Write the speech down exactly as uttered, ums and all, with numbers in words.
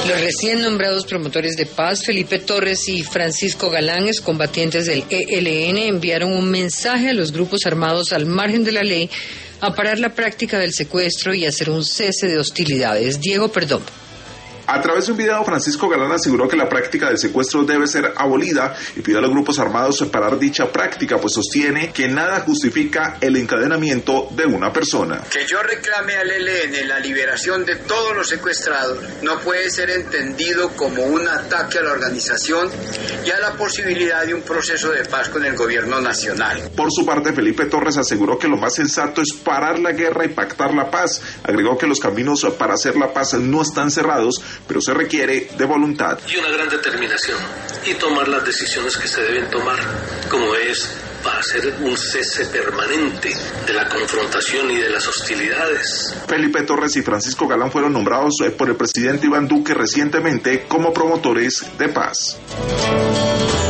Los recién nombrados promotores de paz, Felipe Torres y Francisco Galán, excombatientes del E L N, enviaron un mensaje a los grupos armados al margen de la ley a parar la práctica del secuestro y hacer un cese de hostilidades. Diego Perdomo. A través de un video, Francisco Galán aseguró que la práctica del secuestro debe ser abolida y pidió a los grupos armados parar dicha práctica, pues sostiene que nada justifica el encadenamiento de una persona. Que yo reclame al E L N la liberación de todos los secuestrados no puede ser entendido como un ataque a la organización y a la posibilidad de un proceso de paz con el gobierno nacional. Por su parte, Felipe Torres aseguró que lo más sensato es parar la guerra y pactar la paz. Agregó que los caminos para hacer la paz no están cerrados, pero se requiere de voluntad. Y una gran determinación, y tomar las decisiones que se deben tomar, como es para hacer un cese permanente de la confrontación y de las hostilidades. Felipe Torres y Francisco Galán fueron nombrados por el presidente Iván Duque recientemente como promotores de paz.